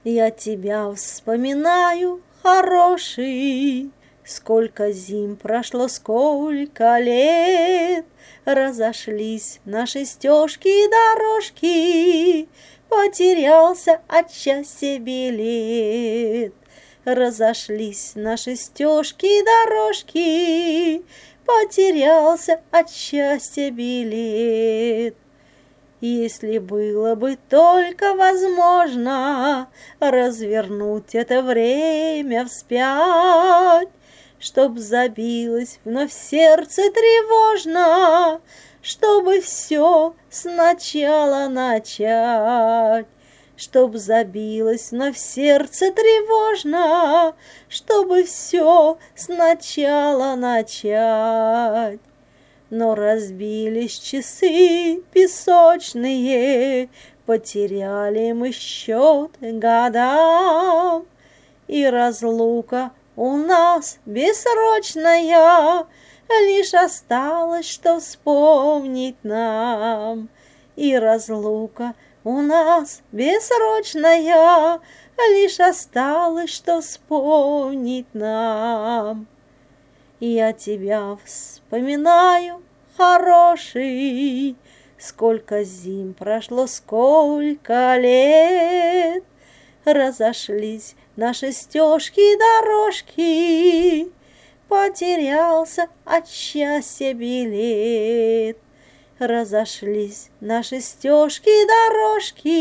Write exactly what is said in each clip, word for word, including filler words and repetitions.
Я тебя вспоминаю, хороший, сколько зим прошло, сколько лет, разошлись наши стежки и дорожки, потерялся от счастья билет. Разошлись наши стежки и дорожки, потерялся от счастья билет. Если было бы только возможно развернуть это время вспять, чтоб забилось вновь сердце тревожно, чтобы все сначала начать. Чтоб забилось вновь сердце тревожно, чтобы все сначала начать. Но разбились часы песочные, потеряли мы счет годам, и разлука у нас бессрочная, лишь осталось, что вспомнить нам. И разлука у нас бессрочная, лишь осталось, что вспомнить нам. Я тебя вспоминаю, хороший, сколько зим прошло, сколько лет, разошлись наши стежки и дорожки, потерялся от счастья билет. Разошлись наши стежки и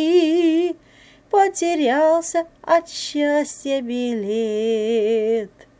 дорожки, потерялся от счастья билет.